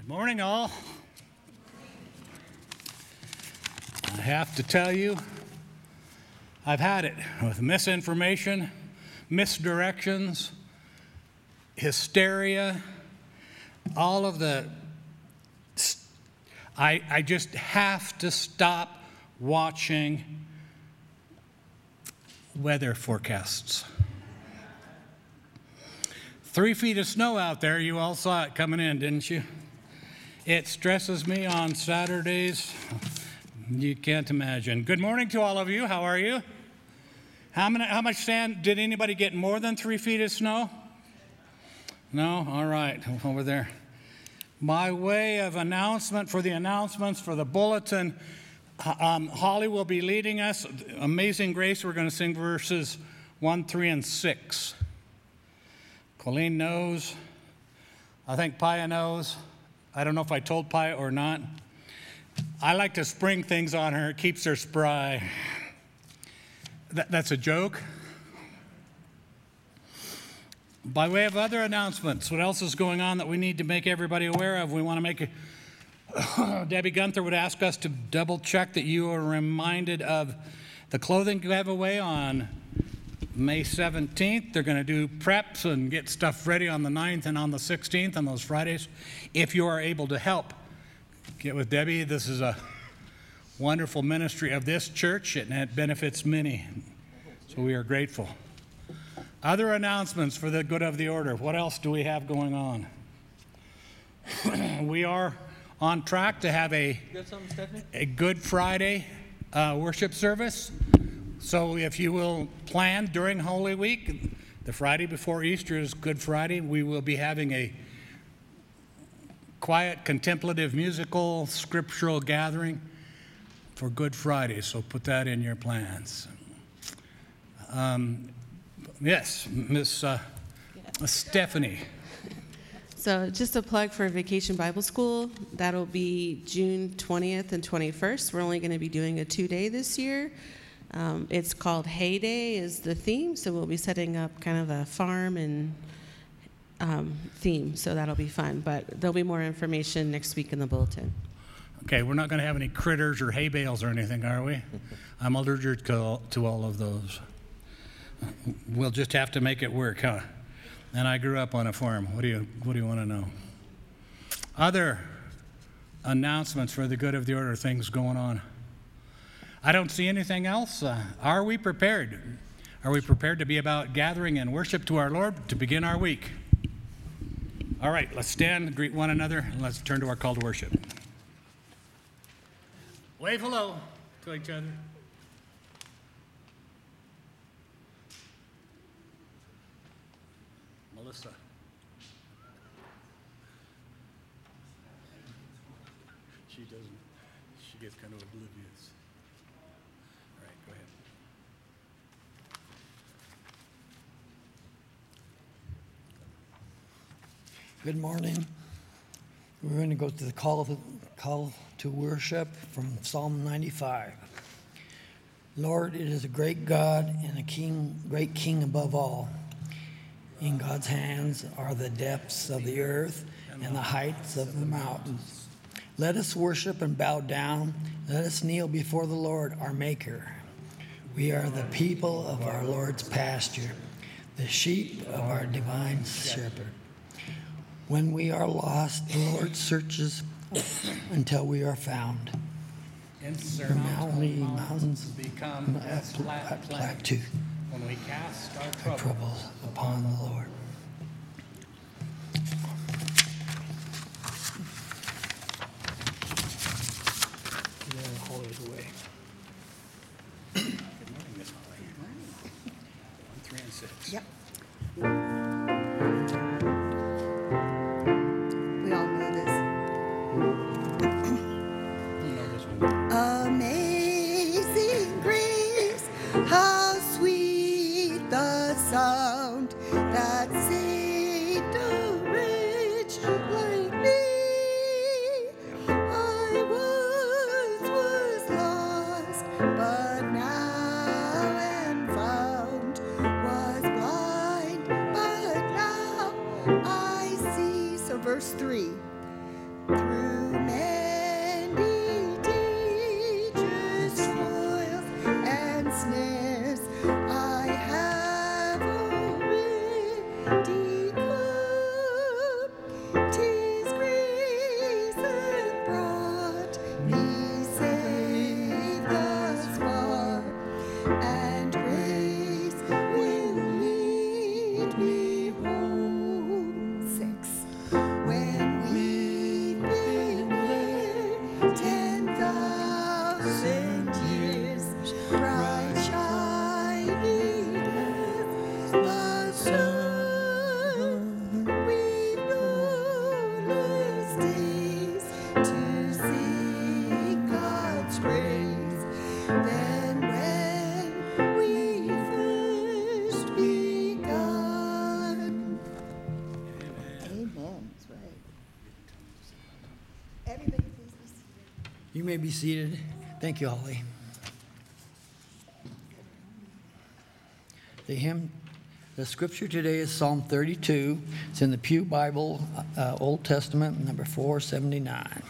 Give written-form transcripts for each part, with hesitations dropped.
Morning, all. I have to tell you, I've had it with misinformation, misdirections, hysteria, all of the... I just have to stop watching weather forecasts. 3 feet of snow out there. You all saw it coming in, didn't you? It stresses me on Saturdays. You can't imagine. Good morning to all of you. How are you? How much sand? Did anybody get more than 3 feet of snow? No? All right. Over there. By way of announcement for the announcements for the bulletin, Holly will be leading us. Amazing Grace, we're going to sing verses 1, 3, and 6. Colleen knows. I think Paya knows. I don't know if I told Paya or not. I like to spring things on her. It keeps her spry. That's a joke. By way of other announcements, what else is going on that we need to make everybody aware of? We want to make Debbie Gunther would ask us to double check that you are reminded of the clothing giveaway on May 17th. They're going to do preps and get stuff ready on the 9th and on the 16th on those Fridays. If you are able to help, get with Debbie. This is a wonderful ministry of this church, and it benefits many. So we are grateful. Other announcements for the good of the order. What else do we have going on? We are on track to have a Good Friday worship service. So if you will plan during Holy Week, the Friday before Easter is Good Friday, we will be having a quiet, contemplative, musical, scriptural gathering for Good Friday. So put that in your plans. Yes, Miss Stephanie. So just a plug for Vacation Bible School. That'll be June 20th and 21st. We're only going to be doing a 2-day this year. It's called Heyday is the theme, so we'll be setting up kind of a farm and theme, so that'll be fun. But there'll be more information next week in the bulletin. Okay, we're not going to have any critters or hay bales or anything, are we? I'm allergic to all of those. We'll just have to make it work, huh? And I grew up on a farm. What do you want to know? Other announcements for the good of the order, things going on. I don't see anything else. Are we prepared? Are we prepared to be about gathering and worship to our Lord to begin our week? All right, let's stand, greet one another, and let's turn to our call to worship. Wave hello to each other. Melissa. She gets kind of oblivious. All right, go ahead. Good morning. We're going to go to the call to worship from Psalm 95. Lord, it is a great God and a great King above all. In God's hands are the depths of the earth and the heights of the mountains. Let us worship and bow down. Let us kneel before the Lord, our Maker. We are the people of our Lord's pasture, the sheep of our divine shepherd. When we are lost, the Lord searches until we are found. Insurmountable mountains become a plateau when we cast our troubles upon the Lord. Hold it away. Good morning, Miss Holly. Good morning. 1, 3, and 6. Yep. We all know this. You know this one. Amazing grace, how sweet the sound that You may be seated. Thank you, Holly. The scripture today is Psalm 32. It's in the Pew Bible, Old Testament, number 479.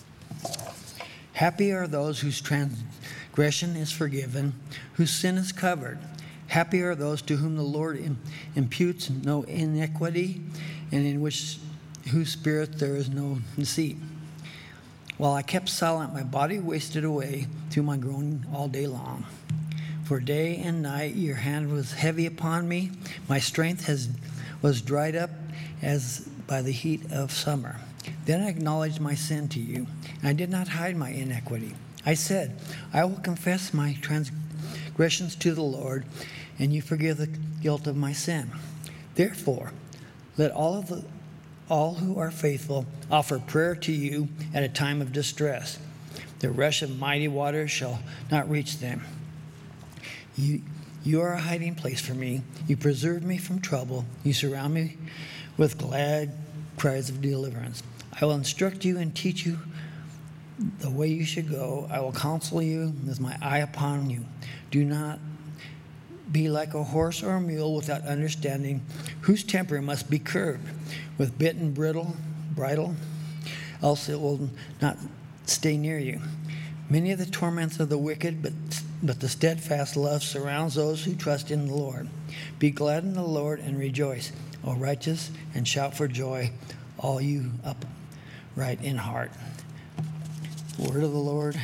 Happy are those whose transgression is forgiven, whose sin is covered. Happy are those to whom the Lord imputes no iniquity, and in whose spirit there is no deceit. While I kept silent, my body wasted away through my groaning all day long. For day and night your hand was heavy upon me. My strength was dried up as by the heat of summer. Then I acknowledged my sin to you, and I did not hide my iniquity. I said, I will confess my transgressions to the Lord, and you forgive the guilt of my sin. Therefore, let all who are faithful offer prayer to you at a time of distress. The rush of mighty waters shall not reach them. You are a hiding place for me. You preserve me from trouble. You surround me with glad cries of deliverance. I will instruct you and teach you the way you should go. I will counsel you with my eye upon you. Do not be like a horse or a mule without understanding, whose temper must be curbed with bit and bridle, else it will not stay near you. Many are the torments of the wicked, but the steadfast love surrounds those who trust in the Lord. Be glad in the Lord and rejoice, O righteous, and shout for joy, all you upright in heart. Word of the Lord.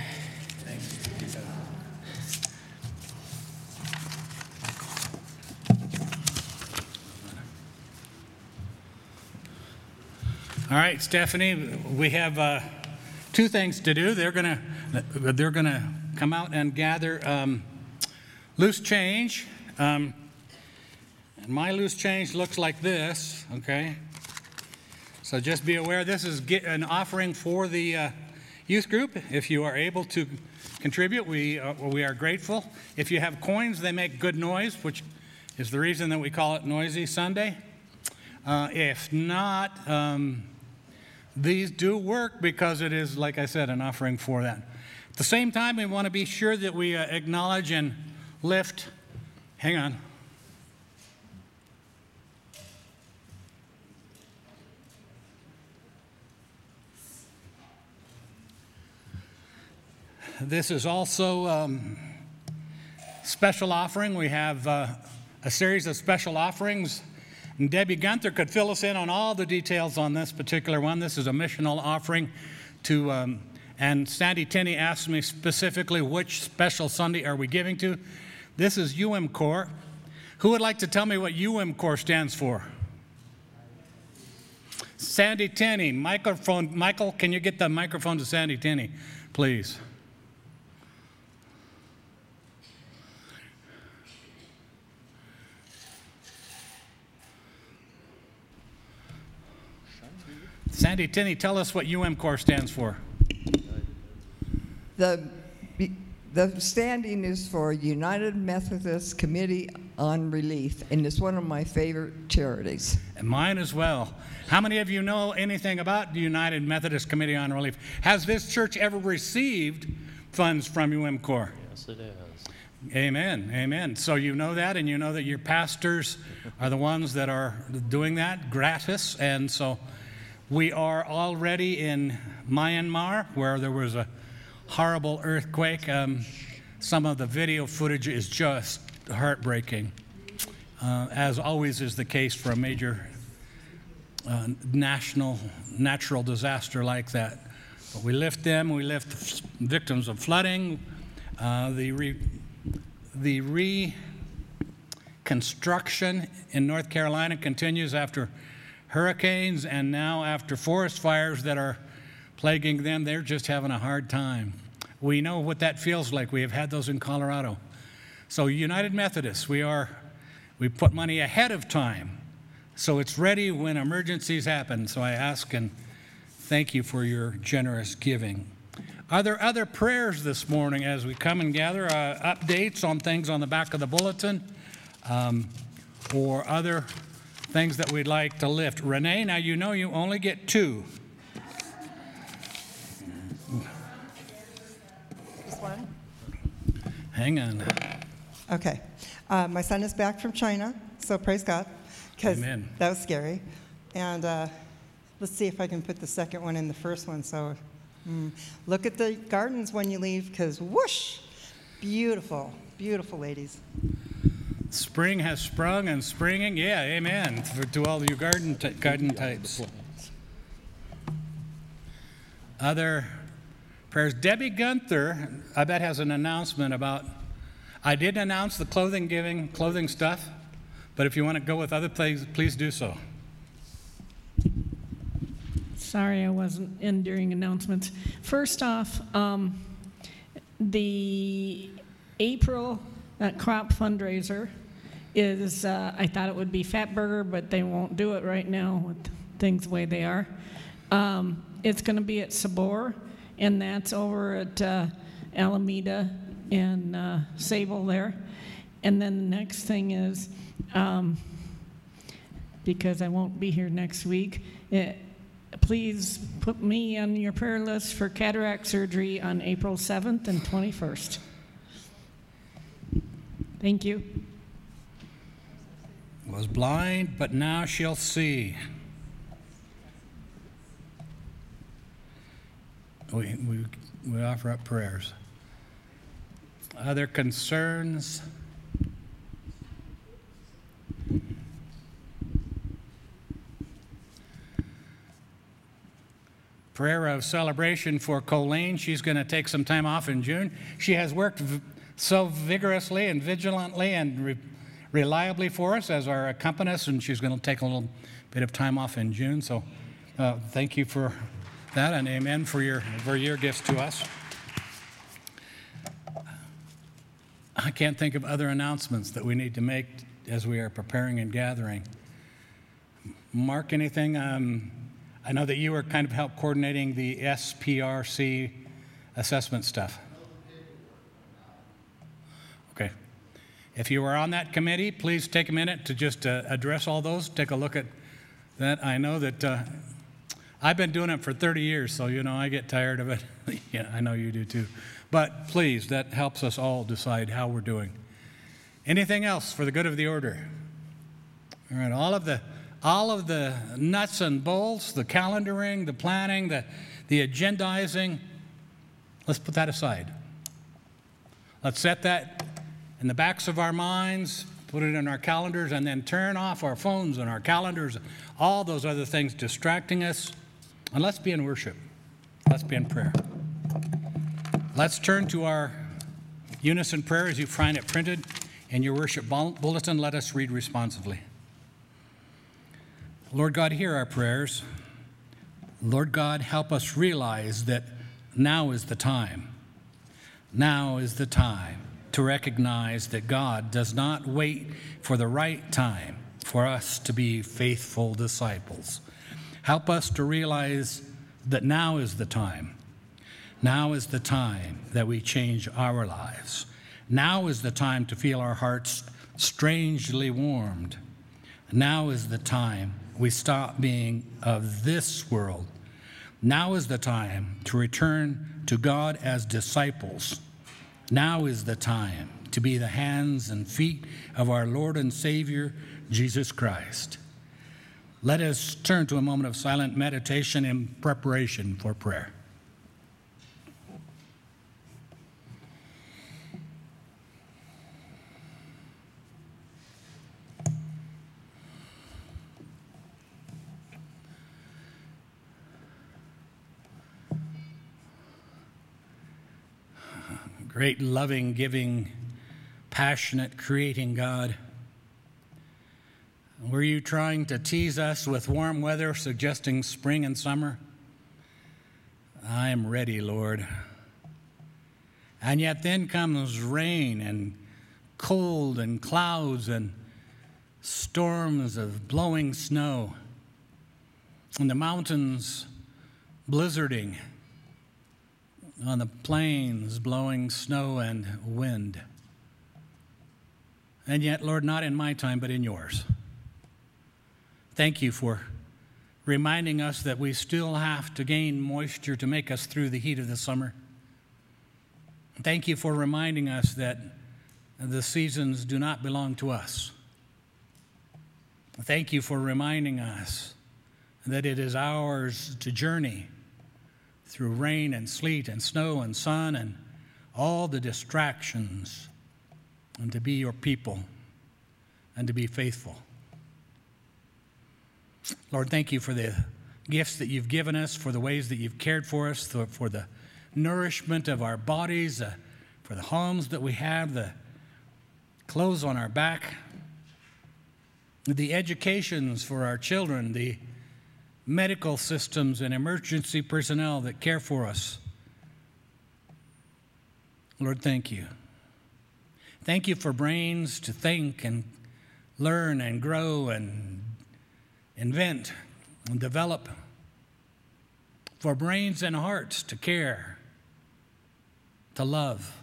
All right, Stephanie, we have two things to do. They're gonna come out and gather loose change. And my loose change looks like this, okay? So just be aware, this is an offering for the youth group. If you are able to contribute, we are grateful. If you have coins, they make good noise, which is the reason that we call it Noisy Sunday. If not, these do work because it is, like I said, an offering for that. At the same time, we want to be sure that we acknowledge and lift. Hang on. This is also special offering. We have a series of special offerings. And Debbie Gunther could fill us in on all the details on this particular one. This is a missional offering to, and Sandy Tinney asked me specifically which special Sunday are we giving to. This is UMCOR. Who would like to tell me what UMCOR stands for? Sandy Tinney. Michael, can you get the microphone to Sandy Tinney, please? Sandy Tinney, tell us what UMCOR stands for. The standing is for United Methodist Committee on Relief, and it's one of my favorite charities. And mine as well. How many of you know anything about the United Methodist Committee on Relief? Has this church ever received funds from UMCOR? Yes, it has. Amen, amen. So you know that, and you know that your pastors are the ones that are doing that gratis, and so we are already in Myanmar, where there was a horrible earthquake. Some of the video footage is just heartbreaking, as always is the case for a major natural disaster like that. But we lift them, we lift victims of flooding. The reconstruction in North Carolina continues after hurricanes, and now after forest fires that are plaguing them. They're just having a hard time. We know what that feels like. We have had those in Colorado. So United Methodists, we put money ahead of time, so it's ready when emergencies happen. So I ask and thank you for your generous giving. Are there other prayers this morning as we come and gather? Updates on things on the back of the bulletin, or other things that we'd like to lift? Renee, now you know you only get two. hang on. Okay. My son is back from China, so praise God, because Amen. that was scary. And let's see if I can put the second one in the first one. So look at the gardens when you leave, because whoosh, beautiful, beautiful ladies. Spring has sprung and springing. Yeah, amen. To all you garden types. Other prayers. Debbie Gunther, I bet, has an announcement about. I did announce the clothing stuff, but if you want to go with other things, please do so. Sorry I wasn't in during announcements. First off, the April crop fundraiser is, I thought it would be Fatburger, but they won't do it right now with things the way they are. It's going to be at Sabor, and that's over at Alameda and Sable there. And then the next thing is, because I won't be here next week, please put me on your prayer list for cataract surgery on April 7th and 21st. Thank you. Was blind, but now she'll see. We offer up prayers. Other concerns? Prayer of celebration for Colleen. She's going to take some time off in June. She has worked so vigorously and vigilantly and reliably for us as our accompanist, and she's going to take a little bit of time off in June. So thank you for that, and amen for your gifts to us. I can't think of other announcements that we need to make as we are preparing and gathering. Mark, anything? I know that you were kind of help coordinating the SPRC assessment stuff. Okay. If you were on that committee, please take a minute to just address all those. Take a look at that. I know that I've been doing it for 30 years, so, I get tired of it. Yeah, I know you do too. But please, that helps us all decide how we're doing. Anything else for the good of the order? All right, all of the nuts and bolts, the calendaring, the planning, the agendizing, let's put that aside. Let's set that in the backs of our minds, put it in our calendars, and then turn off our phones and our calendars, all those other things distracting us, and let's be in worship. Let's be in prayer. Let's turn to our unison prayer as you find it printed in your worship bulletin. Let us read responsively. Lord God, hear our prayers. Lord God, help us realize that now is the time. Now is the time to recognize that God does not wait for the right time for us to be faithful disciples. Help us to realize that now is the time. Now is the time that we change our lives. Now is the time to feel our hearts strangely warmed. Now is the time we stop being of this world. Now is the time to return to God as disciples. Now is the time to be the hands and feet of our Lord and Savior, Jesus Christ. Let us turn to a moment of silent meditation in preparation for prayer. Great, loving, giving, passionate, creating God. Were you trying to tease us with warm weather, suggesting spring and summer? I am ready, Lord. And yet then comes rain and cold and clouds and storms of blowing snow, and the mountains blizzarding, on the plains blowing snow and wind. And yet, Lord, not in my time, but in yours. Thank you for reminding us that we still have to gain moisture to make us through the heat of the summer. Thank you for reminding us that the seasons do not belong to us. Thank you for reminding us that it is ours to journey through rain and sleet and snow and sun and all the distractions, and to be your people and to be faithful. Lord, thank you for the gifts that you've given us, for the ways that you've cared for us, for the nourishment of our bodies, for the homes that we have, the clothes on our back, the educations for our children, the medical systems and emergency personnel that care for us. Lord, thank you. Thank you for brains to think and learn and grow and invent and develop, for brains and hearts to care, to love,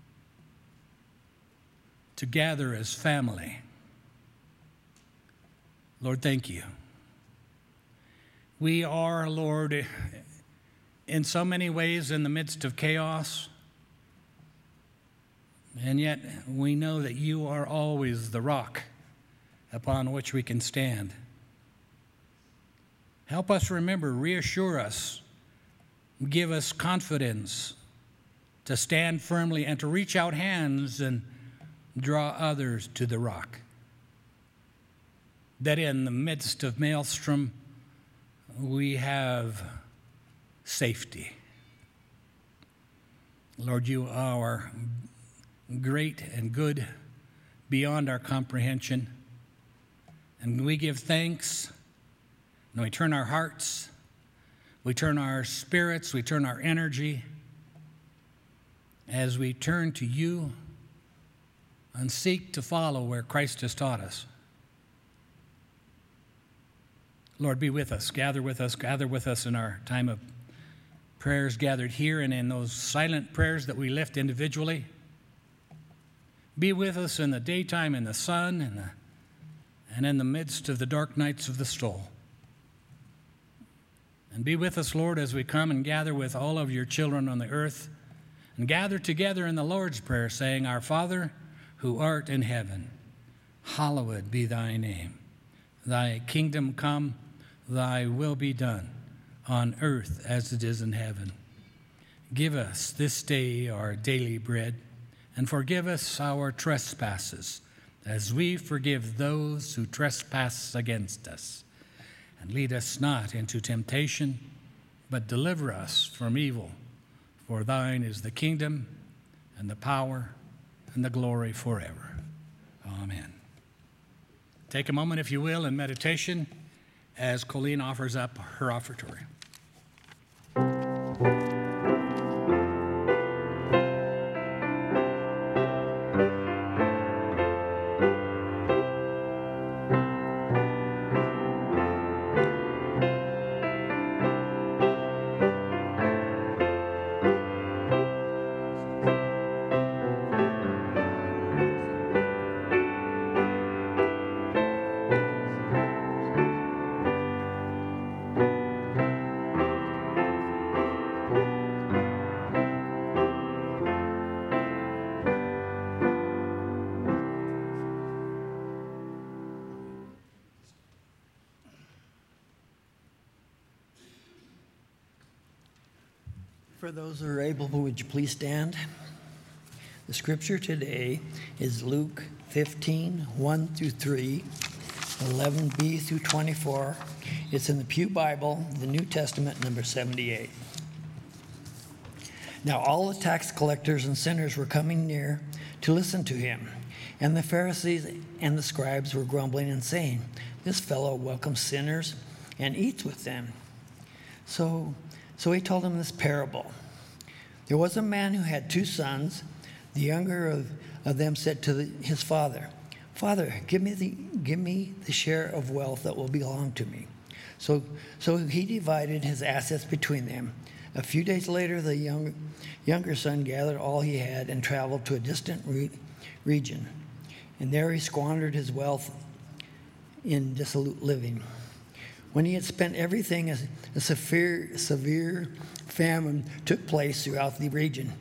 to gather as family. Lord, thank you. We are, Lord, in so many ways in the midst of chaos, and yet we know that you are always the rock upon which we can stand. Help us remember, reassure us, give us confidence to stand firmly and to reach out hands and draw others to the rock. That in the midst of maelstrom, we have safety. Lord, you are great and good beyond our comprehension. And we give thanks, and we turn our hearts, we turn our spirits, we turn our energy as we turn to you and seek to follow where Christ has taught us. Lord, be with us, gather with us in our time of prayers gathered here and in those silent prayers that we lift individually. Be with us in the daytime, in the sun, and in the midst of the dark nights of the soul. And be with us, Lord, as we come and gather with all of your children on the earth and gather together in the Lord's Prayer, saying, Our Father, who art in heaven, hallowed be thy name. Thy kingdom come, thy will be done, on earth as it is in heaven. Give us this day our daily bread, and forgive us our trespasses, as we forgive those who trespass against us. And lead us not into temptation, but deliver us from evil. For thine is the kingdom, and the power, and the glory forever. Amen. Take a moment, if you will, in meditation as Colleen offers up her offertory. For those who are able, would you please stand? The scripture today is Luke 15, 1 through 3, 11b through 24. It's in the Pew Bible, the New Testament, number 78. Now all the tax collectors and sinners were coming near to listen to him. And the Pharisees and the scribes were grumbling and saying, This fellow welcomes sinners and eats with them. So he told them this parable. There was a man who had 2 sons. The younger of them said to his father, Father, give me the share of wealth that will belong to me. So he divided his assets between them. A few days later, the younger son gathered all he had and traveled to a distant region. And there he squandered his wealth in dissolute living. When he had spent everything, a severe famine took place throughout the region,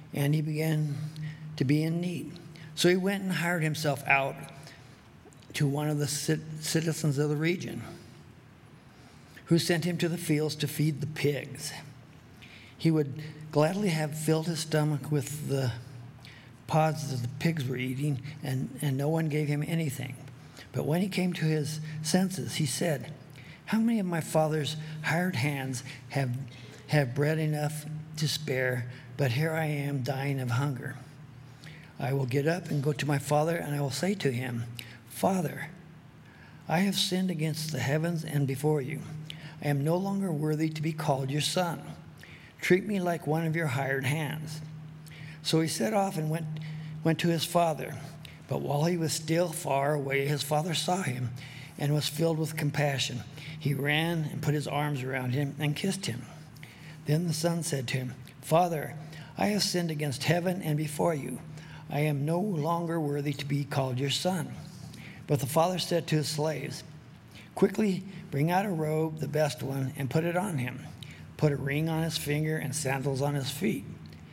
and he began to be in need. So he went and hired himself out to one of the citizens of the region, who sent him to the fields to feed the pigs. He would gladly have filled his stomach with the pods that the pigs were eating, and no one gave him anything. But when he came to his senses, he said, "How many of my father's hired hands have bread enough to spare, but here I am dying of hunger? I will get up and go to my father, and I will say to him, 'Father, I have sinned against the heavens and before you. I am no longer worthy to be called your son. Treat me like one of your hired hands.' So he set off and went to his father. But while he was still far away, his father saw him and was filled with compassion. He ran and put his arms around him and kissed him. Then the son said to him, 'Father, I have sinned against heaven and before you. I am no longer worthy to be called your son.' But the father said to his slaves, 'Quickly bring out a robe, the best one, and put it on him. Put a ring on his finger and sandals on his feet.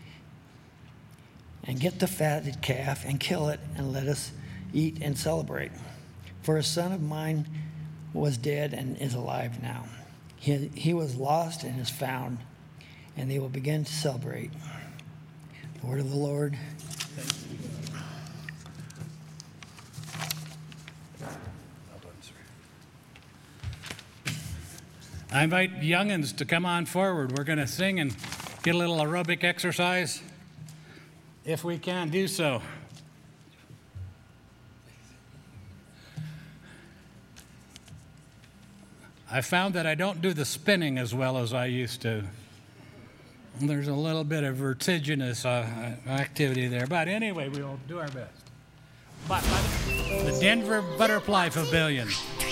And get the fatted calf and kill it, and let us eat and celebrate. For a son of mine was dead and is alive now. He was lost and is found.' And they will begin to celebrate." The word of the Lord. I invite youngins to come on forward. We're going to sing and get a little aerobic exercise, if we can do so. I found that I don't do the spinning as well as I used to. There's a little bit of vertiginous activity there. But anyway, we'll do our best. But the Denver Butterfly Pavilion.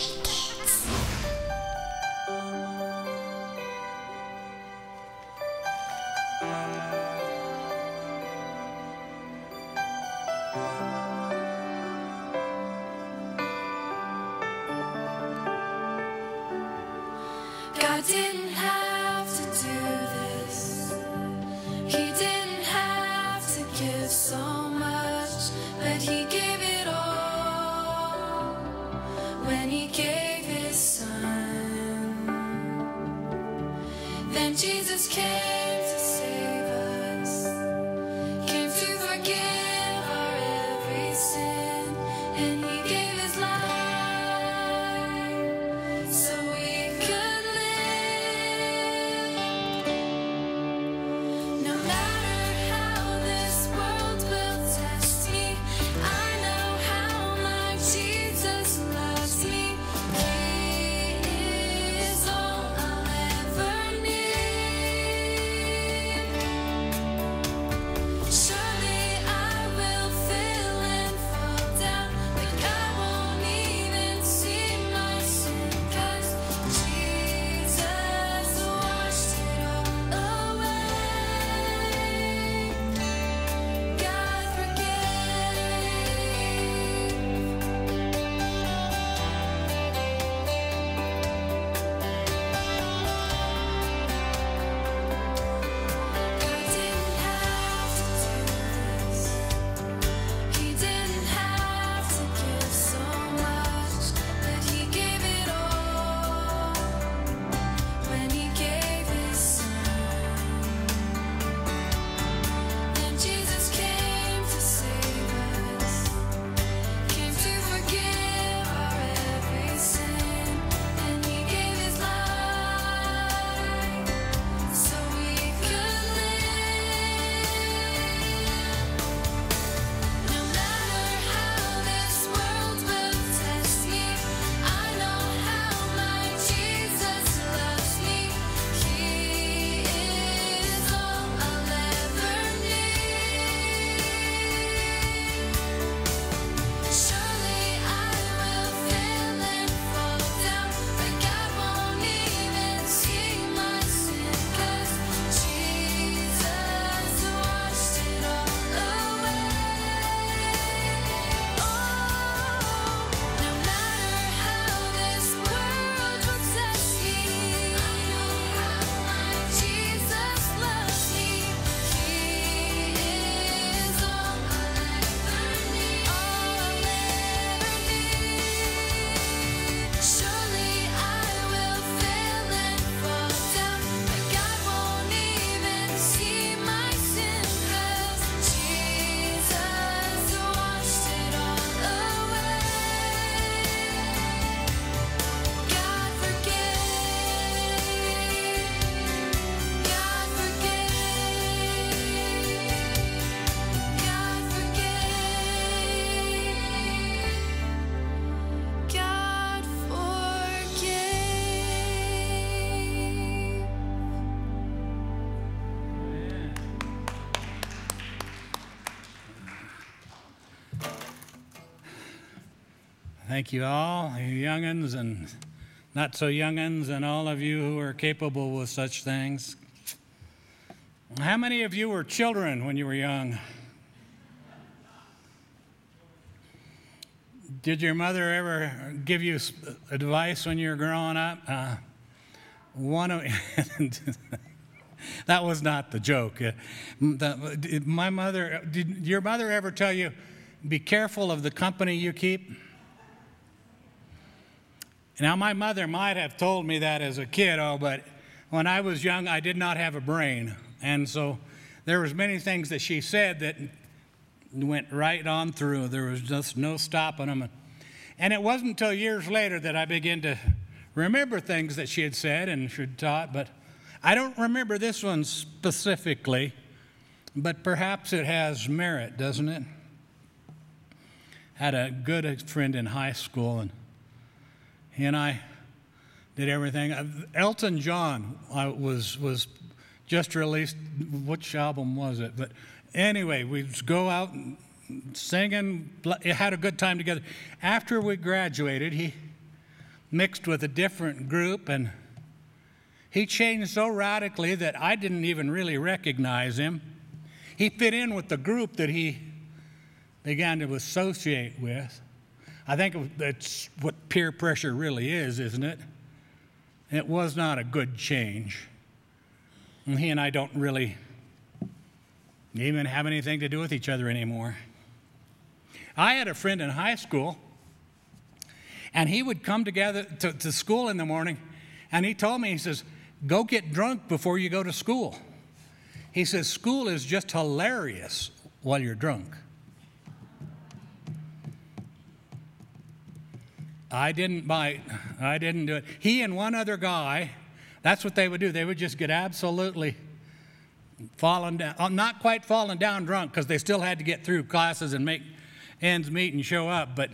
God didn't have to do this. He didn't have to give so much, but he gave it all when he gave his son. Then Jesus came to save us, came to forgive our every sin, and he gave his life so we could live. No matter how this world will test me, I know how much Jesus loves me. He is all I'll ever need. Thank you all, you young'uns and not so young'uns, and all of you who are capable with such things. How many of you were children when you were young? Did your mother ever give you advice when you were growing up? That was not the joke. My mother, did your mother ever tell you, be careful of the company you keep? Now, my mother might have told me that as a kid, but when I was young, I did not have a brain. And so there was many things that she said that went right on through. There was just no stopping them. And it wasn't until years later that I began to remember things that she had said and she had taught, but I don't remember this one specifically, but perhaps it has merit, doesn't it? Had a good friend in high school, and he and I did everything. Elton John was just released. Which album was it? But anyway, we'd go out and singing, had a good time together. After we graduated, he mixed with a different group, and he changed so radically that I didn't even really recognize him. He fit in with the group that he began to associate with. I think that's what peer pressure really is, isn't it? It was not a good change. And he and I don't really even have anything to do with each other anymore. I had a friend in high school, and he would come together to school in the morning, and he told me, he says, go get drunk before you go to school. He says, school is just hilarious while you're drunk. I didn't bite. I didn't do it. He and one other guy, that's what they would do. They would just get absolutely fallen down, not quite fallen down drunk, because they still had to get through classes and make ends meet and show up. But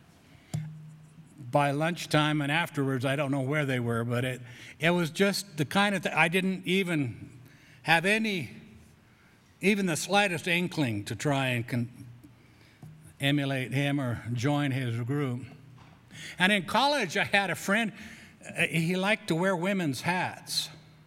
by lunchtime and afterwards, I don't know where they were, but it was just the kind of thing. I didn't even have even the slightest inkling to try and emulate him or join his group. And in college, I had a friend, he liked to wear women's hats.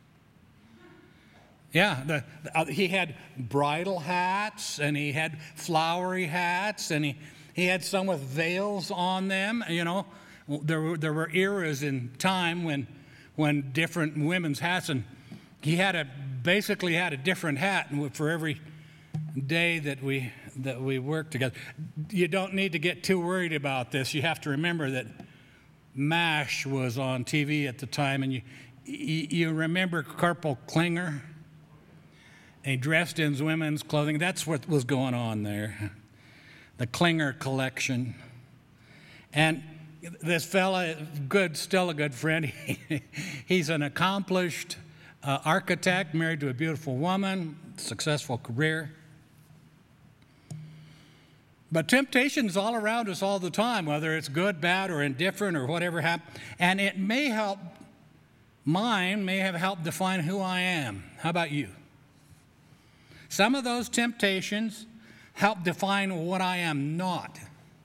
Yeah, he had bridal hats, and he had flowery hats, and he had some with veils on them. You know, there were eras in time when different women's hats, and he basically had a different hat for every day that we worked together. You don't need to get too worried about this. You have to remember that MASH was on TV at the time, and you remember Corporal Klinger? He dressed in women's clothing. That's what was going on there. The Klinger collection. And this fella, still a good friend. He's an accomplished architect, married to a beautiful woman, successful career. But temptation's all around us all the time, whether it's good, bad, or indifferent, or whatever happens. And it may have helped define who I am. How about you? Some of those temptations help define what I am not.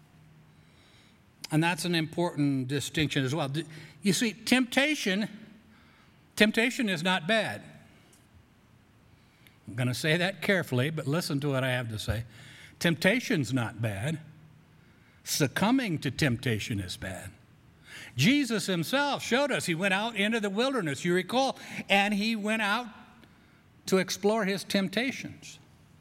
And that's an important distinction as well. You see, temptation is not bad. I'm going to say that carefully, but listen to what I have to say. Temptation's not bad. Succumbing to temptation is bad. Jesus himself showed us. He went out into the wilderness, you recall, and he went out to explore his temptations.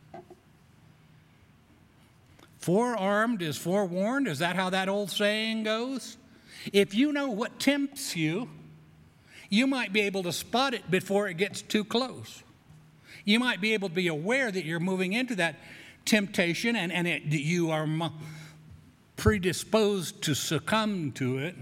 Forearmed is forewarned. Is that how that old saying goes? If you know what tempts you, you might be able to spot it before it gets too close. You might be able to be aware that you're moving into that temptation and you are predisposed to succumb to it.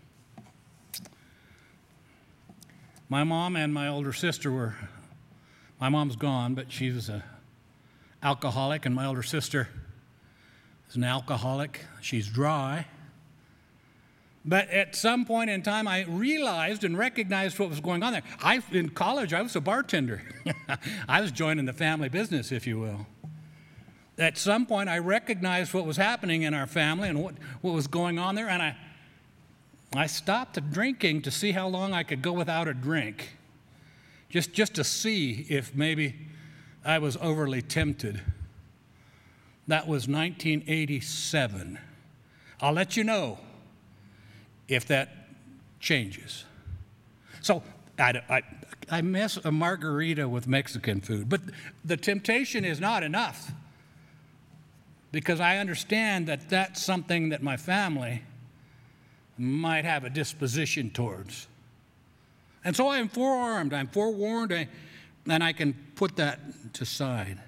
My mom and my older sister my mom's gone, but she was an alcoholic, and my older sister is an alcoholic. She's dry. But at some point in time, I realized and recognized what was going on there. In college, I was a bartender. I was joining the family business, if you will. at some point I recognized what was happening in our family and what was going on there, and I stopped drinking to see how long I could go without a drink, just to see if maybe I was overly tempted. That was 1987. I'll let you know if that changes. So I miss a margarita with Mexican food, but the temptation is not enough, because I understand that that's something that my family might have a disposition towards. And so I am forearmed, I'm forewarned, and I can put that aside.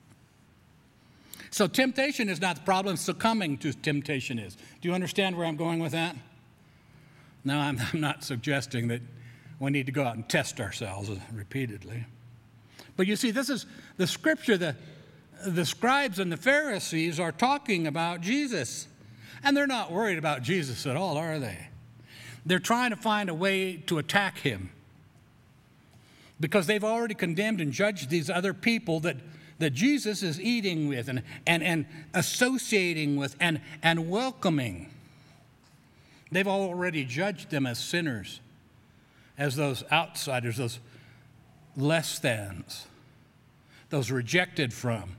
So temptation is not the problem, succumbing to temptation is. Do you understand where I'm going with that? No, I'm not suggesting that we need to go out and test ourselves repeatedly. But you see, this is the scripture. The scribes and the Pharisees are talking about Jesus. And they're not worried about Jesus at all, are they? They're trying to find a way to attack him, because they've already condemned and judged these other people that Jesus is eating with and associating with and welcoming. They've already judged them as sinners, as those outsiders, those less thans, those rejected from.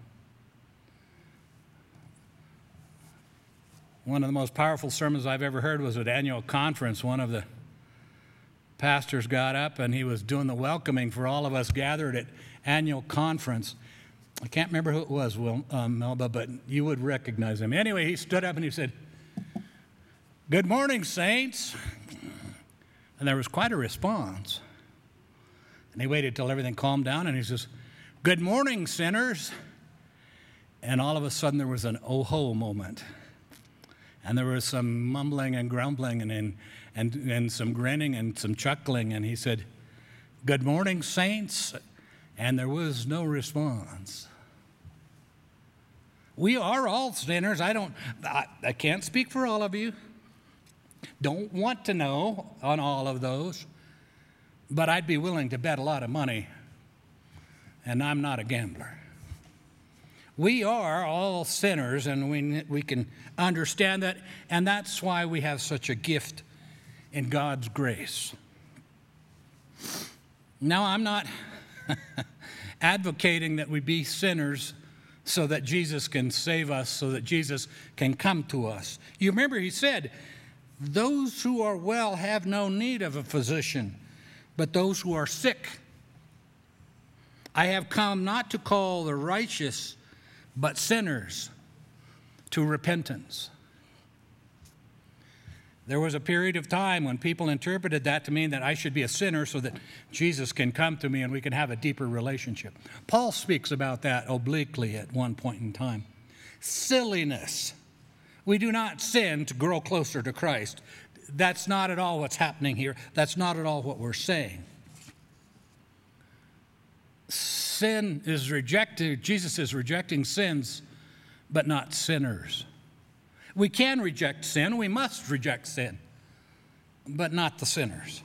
One of the most powerful sermons I've ever heard was at annual conference. One of the pastors got up and he was doing the welcoming for all of us gathered at annual conference. I can't remember who it was, Melba, but you would recognize him. Anyway, he stood up and he said, "Good morning, saints." And there was quite a response. And he waited till everything calmed down and he says, "Good morning, sinners." And all of a sudden there was an oh-ho moment. And there was some mumbling and grumbling and some grinning and some chuckling. And he said, "Good morning, saints." And there was no response. We are all sinners. I can't speak for all of you. Don't want to know on all of those. But I'd be willing to bet a lot of money. And I'm not a gambler. We are all sinners, and we can understand that, and that's why we have such a gift in God's grace. Now, I'm not advocating that we be sinners so that Jesus can save us, so that Jesus can come to us. You remember he said, "Those who are well have no need of a physician, but those who are sick. I have come not to call the righteous, but sinners to repentance." There was a period of time when people interpreted that to mean that I should be a sinner so that Jesus can come to me and we can have a deeper relationship. Paul speaks about that obliquely at one point in time. Silliness. We do not sin to grow closer to Christ. That's not at all what's happening here. That's not at all what we're saying. Sin is rejected. Jesus is rejecting sins, but not sinners. We can reject sin. We must reject sin, but not the sinners.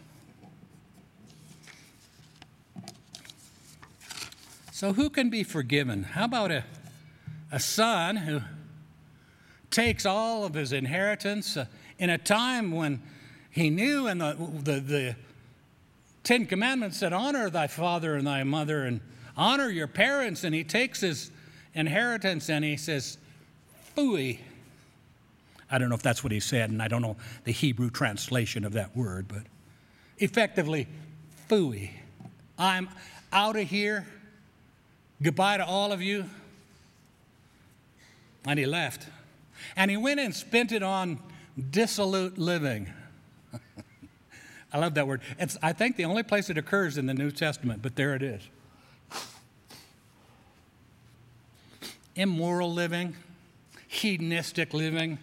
So who can be forgiven? How about a son who takes all of his inheritance in a time when he knew, and the Ten Commandments said, "Honor thy father and thy mother and honor your parents," and he takes his inheritance and he says, "Phooey." I don't know if that's what he said, and I don't know the Hebrew translation of that word, but effectively, phooey. I'm out of here. Goodbye to all of you. And he left. And he went and spent it on dissolute living. I love that word. It's, I think, the only place it occurs in the New Testament, but there it is. Immoral living, hedonistic living,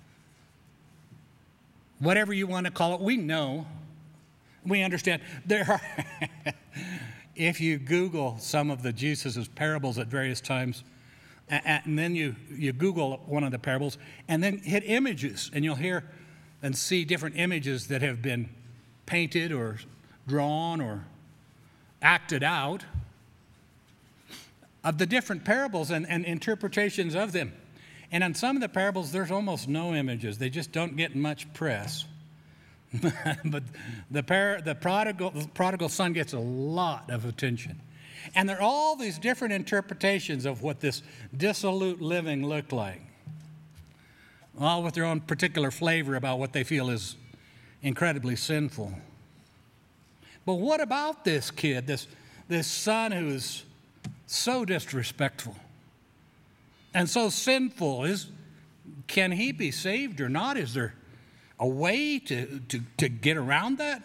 whatever you want to call it. We know, we understand. There are, if you Google some of the Jesus' parables at various times, and then you Google one of the parables, and then hit images, and you'll hear and see different images that have been painted or drawn or acted out. of the different parables and interpretations of them. And on some of the parables, there's almost no images. They just don't get much press. But the prodigal son gets a lot of attention. And there are all these different interpretations of what this dissolute living looked like, all with their own particular flavor about what they feel is incredibly sinful. But what about this kid, this son who is so disrespectful and so sinful? Can he be saved or not? Is there a way to get around that?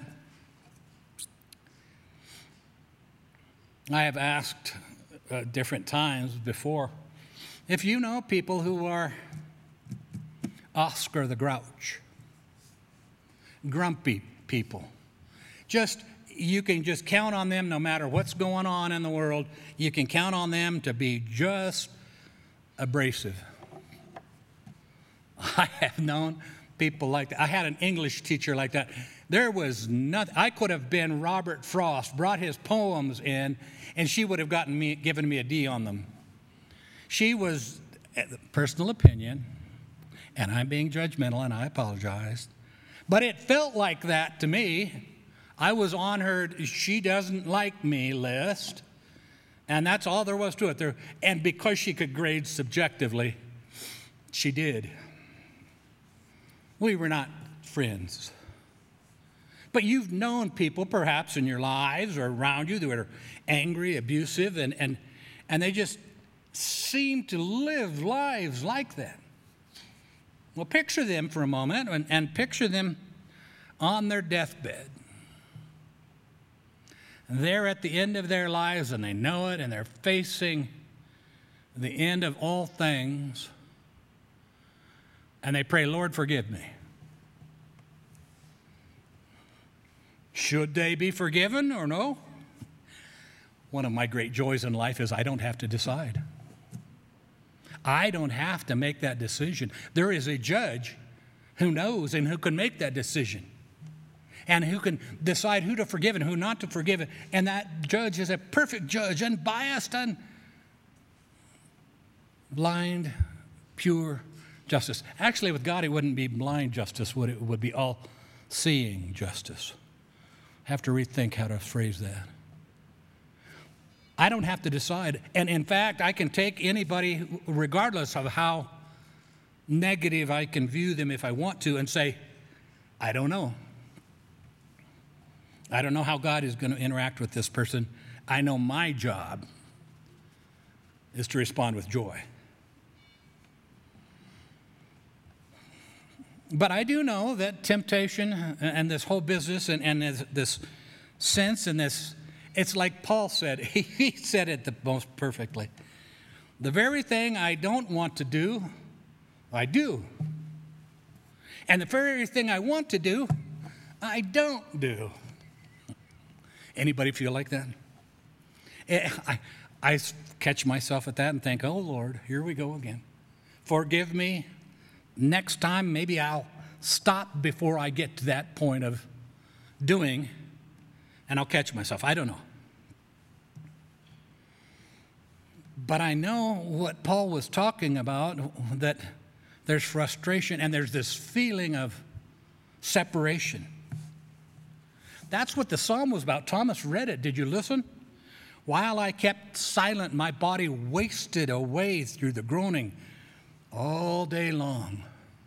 I have asked different times before if you know people who are Oscar the Grouch, grumpy people. You can just count on them no matter what's going on in the world. You can count on them to be just abrasive. I have known people like that. I had an English teacher like that. There was nothing. I could have been Robert Frost, brought his poems in, and she would have given me a D on them. She was, personal opinion, and I'm being judgmental, and I apologize, but it felt like that to me. I was on her she doesn't like me list, and that's all there was to it. And because she could grade subjectively, she did. We were not friends. But you've known people perhaps in your lives or around you that are angry, abusive, and they just seem to live lives like that. Well, picture them for a moment and picture them on their deathbed. They're at the end of their lives and they know it, and they're facing the end of all things. And they pray, Lord, forgive me. Should they be forgiven or no? One of my great joys in life is I don't have to decide. I don't have to make that decision. There is a judge who knows and who can make that decision, and who can decide who to forgive and who not to forgive. And that judge is a perfect judge, unbiased, blind, pure justice. Actually, with God, it wouldn't be blind justice, it would be all-seeing justice. I have to rethink how to phrase that. I don't have to decide. And in fact, I can take anybody, regardless of how negative I can view them if I want to, and say, I don't know. I don't know how God is going to interact with this person. I know my job is to respond with joy. But I do know that temptation and this whole business and this sense and this, it's like Paul said. He said it the most perfectly. The very thing I don't want to do, I do. And the very thing I want to do, I don't do. Anybody feel like that? I catch myself at that and think, oh, Lord, here we go again. Forgive me. Next time, maybe I'll stop before I get to that point of doing, and I'll catch myself. I don't know. But I know what Paul was talking about, that there's frustration and there's this feeling of separation. That's what the psalm was about. Thomas read it. Did you listen? While I kept silent, my body wasted away through the groaning all day long.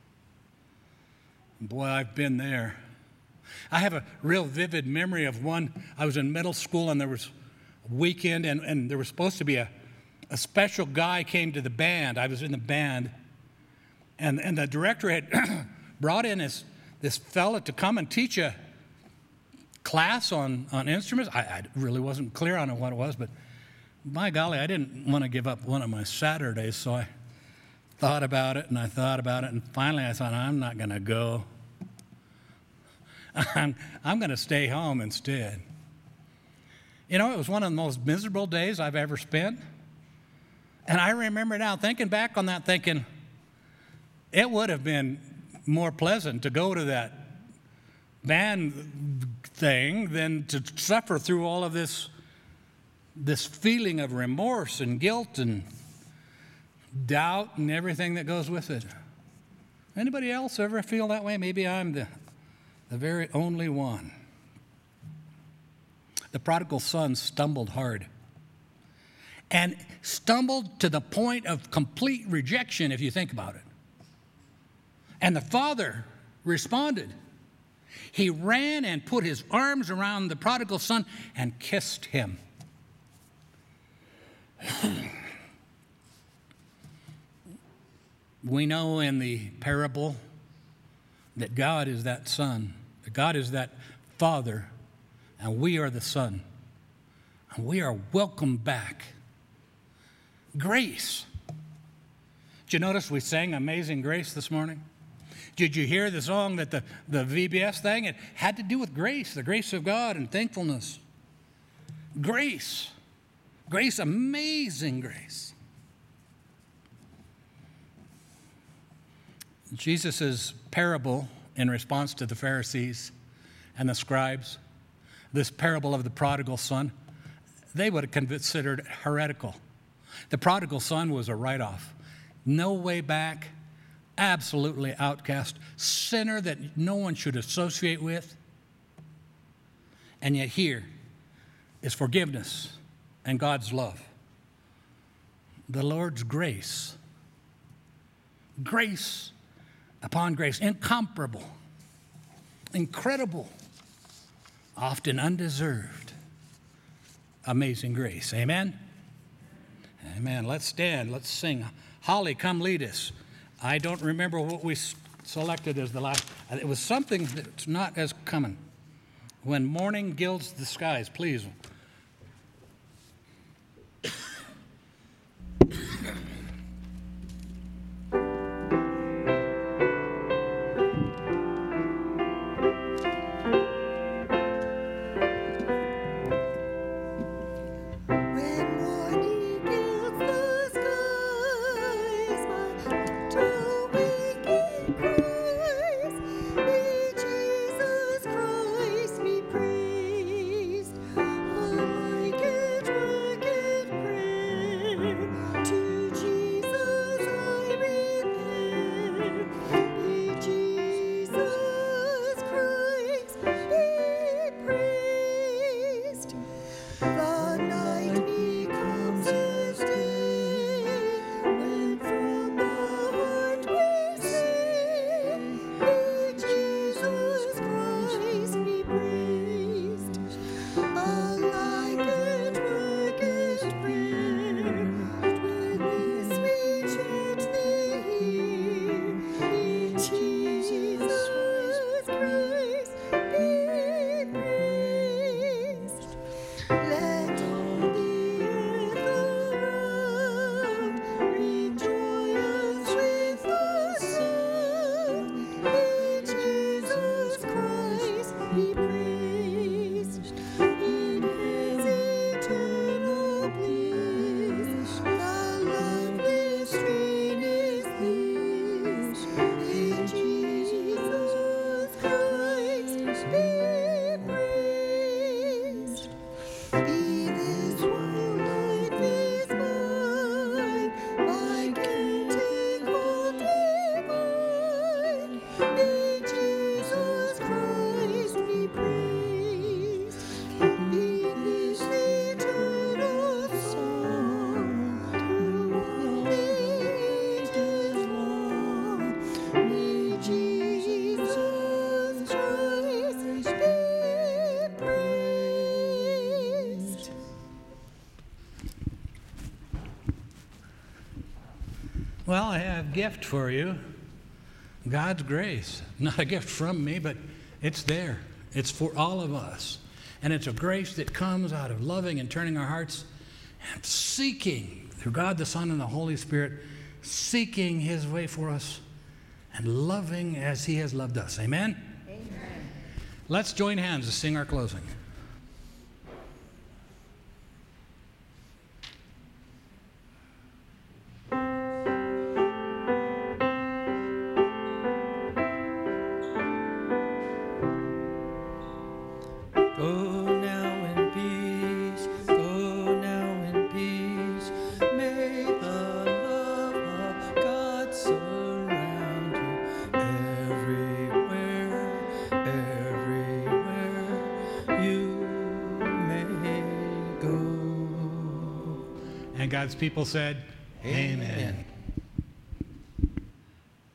Boy, I've been there. I have a real vivid memory of one. I was in middle school, and there was a weekend, and there was supposed to be a special guy came to the band. I was in the band, and the director had brought in this fella to come and teach a class on instruments. I really wasn't clear on what it was, but by golly, I didn't want to give up one of my Saturdays, so I thought about it, and finally I thought, I'm not going to go. I'm going to stay home instead. You know, it was one of the most miserable days I've ever spent. And I remember now thinking back on that, thinking it would have been more pleasant to go to that band thing than to suffer through all of this this feeling of remorse and guilt and doubt and everything that goes with it. Anybody else ever feel that way? Maybe I'm the very only one. The prodigal son stumbled hard and stumbled to the point of complete rejection, if you think about it. And the father responded. He ran and put his arms around the prodigal son and kissed him. We know in the parable that God is that son, that God is that father, and we are the son. And we are welcome back. Grace. Did you notice we sang Amazing Grace this morning? Did you hear the song that the VBS sang? It had to do with grace, the grace of God and thankfulness. Grace. Grace, amazing grace. Jesus' parable in response to the Pharisees and the scribes, this parable of the prodigal son, they would have considered heretical. The prodigal son was a write-off. No way back, absolutely outcast, sinner that no one should associate with. And yet here is forgiveness and God's love. The Lord's grace. Grace upon grace, incomparable, incredible, often undeserved, amazing grace. Amen? Amen. Let's stand. Let's sing. Holly, come lead us. I don't remember what we selected as the last. It was something that's not as common. When morning gilds the skies, please. Well, I have a gift for you. God's grace. Not a gift from me, but it's there. It's for all of us. And it's a grace that comes out of loving and turning our hearts and seeking, through God the Son and the Holy Spirit, seeking His way for us and loving as He has loved us. Amen? Amen. Let's join hands to sing our closing. Go now in peace, go now. And God's people said, Amen.